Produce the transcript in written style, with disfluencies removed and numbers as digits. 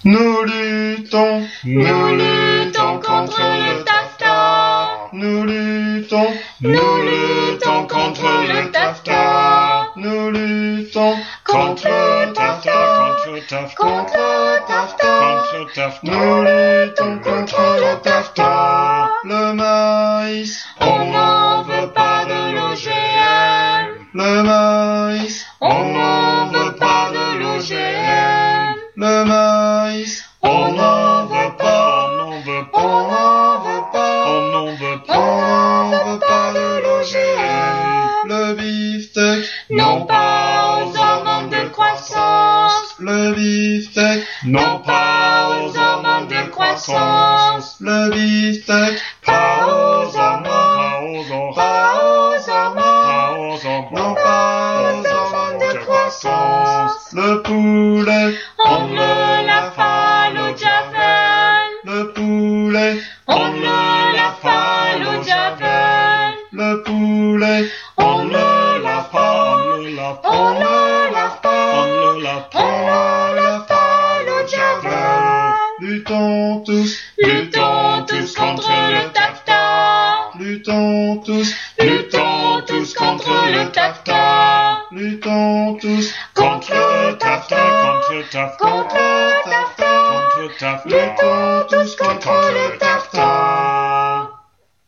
Nous luttons contre le taffetas. Nous luttons contre le taffetas. Nous luttons Contre le taffetas. Contre le taffetas. Nous luttons contre le taffetas. Le maïs, On n'en veut pas de l'OGM. le maïs, On n'en veut pas de l'OGM. le maïs, On n'en veut pas. on n'en veut On pas, n'en veut pas. on n'en veut On n'en veut pas de l'OGM. le beefsteak, Non pas aux hormones de croissance. le beefsteak, Non pas aux hormones de croissance. le beefsteak, Pas aux hormones. Pas aux hormones. non pas aux hormones de croissance, le poulet, On ne lave pas l'eau de Javel. le poulet, On ne lave pas l'eau de Javel. le poulet, On ne lave pas. On ne lave pas. On ne lave pas l'eau de Javel. luttons tous Contre le taffetas. Luttons tous Contre le taffetas. Luttons tous Contre le taffetas. Contre le taffetas. Luttons tous contre le